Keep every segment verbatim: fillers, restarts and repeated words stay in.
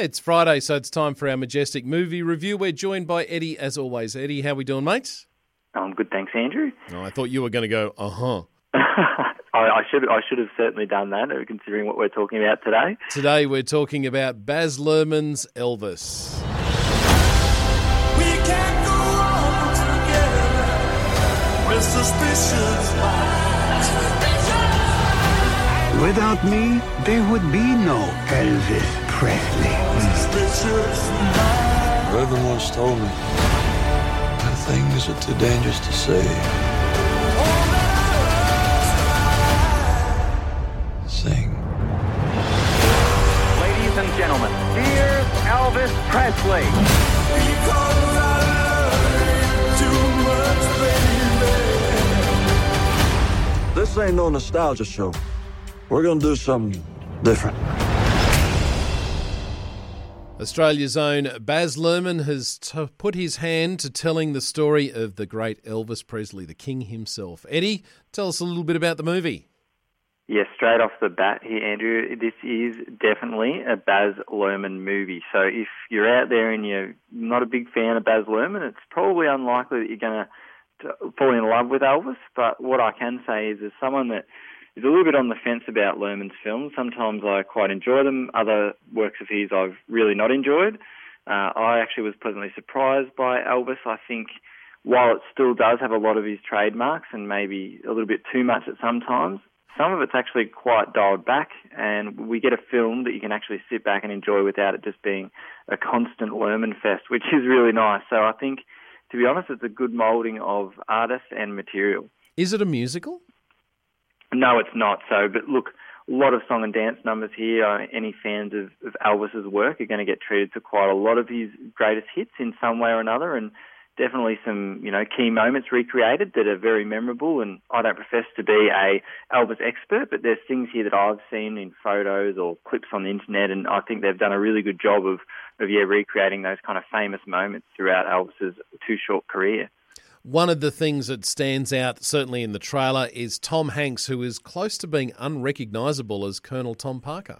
It's Friday, so it's time for our Majestic movie review. We're joined by Eddie, as always. Eddie, how we doing, mate? I'm good, thanks, Andrew. Oh, I thought you were going to go, uh-huh. I, I should I should have certainly done that, considering what we're talking about today. Today we're talking about Baz Luhrmann's Elvis. We can't go on together with suspicious minds. Without me, there would be no Elvis Presley. Suspicious minds. Reverend once told me, "When things are too dangerous to say, sing." Ladies and gentlemen, here's Elvis Presley. Because I love you too much, baby. This ain't no nostalgia show. We're gonna do something different. Australia's own Baz Luhrmann has t- put his hand to telling the story of the great Elvis Presley, the king himself. Eddie, tell us a little bit about the movie. Yeah, straight off the bat here, Andrew, this is definitely a Baz Luhrmann movie. So if you're out there and you're not a big fan of Baz Luhrmann, it's probably unlikely that you're going to fall in love with Elvis. But what I can say is, as someone that is a little bit on the fence about Luhrmann's films, sometimes I quite enjoy them. Other works of his I've really not enjoyed. Uh, I actually was pleasantly surprised by Elvis. I think while it still does have a lot of his trademarks and maybe a little bit too much at some times, some of it's actually quite dialed back, and we get a film that you can actually sit back and enjoy without it just being a constant Luhrmann fest, which is really nice. So I think, to be honest, it's a good moulding of artist and material. Is it a musical? No, it's not. So, but look, a lot of song and dance numbers here. Uh, any fans of, of Elvis's work are going to get treated to quite a lot of his greatest hits in some way or another, and definitely some, you know, key moments recreated that are very memorable. And I don't profess to be a Elvis expert, but there's things here that I've seen in photos or clips on the internet, and I think they've done a really good job of, of yeah, recreating those kind of famous moments throughout Elvis's too short career. One of the things that stands out, certainly in the trailer, is Tom Hanks, who is close to being unrecognisable as Colonel Tom Parker.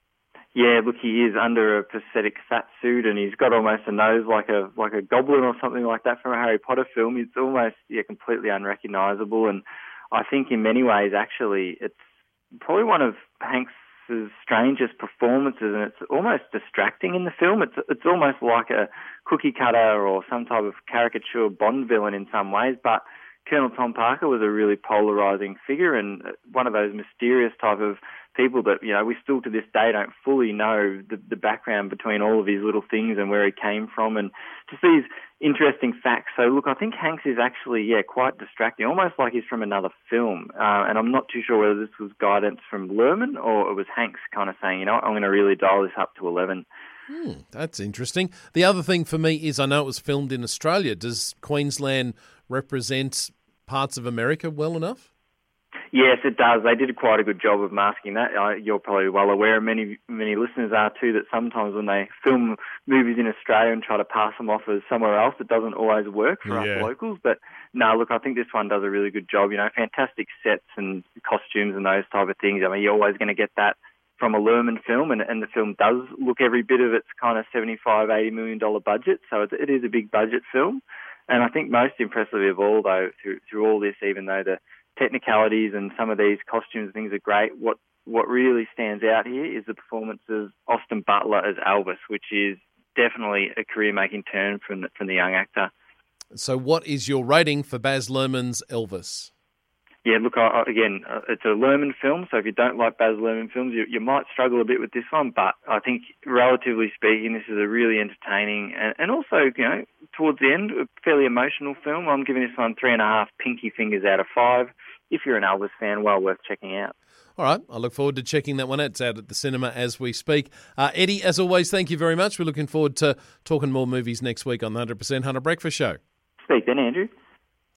Yeah, look, he is under a prosthetic fat suit, and he's got almost a nose like a like a goblin or something like that from a Harry Potter film. It's almost yeah completely unrecognisable, and I think in many ways, actually, it's probably one of Hanks' strangest performances, and it's almost distracting in the film. It's it's almost like a cookie cutter or some type of caricature Bond villain in some ways, but Colonel Tom Parker was a really polarising figure and one of those mysterious type of people that, you know, we still to this day don't fully know the, the background between all of his little things and where he came from, and just these interesting facts. So, look, I think Hanks is actually, yeah, quite distracting, almost like he's from another film. Uh, and I'm not too sure whether this was guidance from Luhrmann or it was Hanks kind of saying, you know what, I'm going to really dial this up to eleven. Hmm, that's interesting. The other thing for me is I know it was filmed in Australia. Does Queensland represent parts of America well enough? Yes, it does. They did quite a good job of masking that. Uh, you're probably well aware, many many listeners are too, that sometimes when they film movies in Australia and try to pass them off as somewhere else, it doesn't always work for Yeah. us locals. But no, look, I think this one does a really good job. You know, fantastic sets and costumes and those type of things. I mean, you're always going to get that from a Luhrmann film, and, and the film does look every bit of its kind of seventy-five, eighty million dollar budget. So it, it is a big budget film. And I think most impressively of all, though, through, through all this, even though the technicalities and some of these costumes and things are great, what what really stands out here is the performance of Austin Butler as Elvis, which is definitely a career-making turn from the, from the young actor. So what is your rating for Baz Luhrmann's Elvis? Yeah, look, I, again, uh, it's a Luhrmann film, so if you don't like Baz Luhrmann films, you, you might struggle a bit with this one, but I think, relatively speaking, this is a really entertaining and, and also, you know, towards the end, a fairly emotional film. I'm giving this one three and a half pinky fingers out of five. If you're an Elvis fan, well worth checking out. All right, I look forward to checking that one out. It's out at the cinema as we speak. Uh, Eddie, as always, thank you very much. We're looking forward to talking more movies next week on the one hundred percent Hunter Breakfast Show. Speak then, Andrew.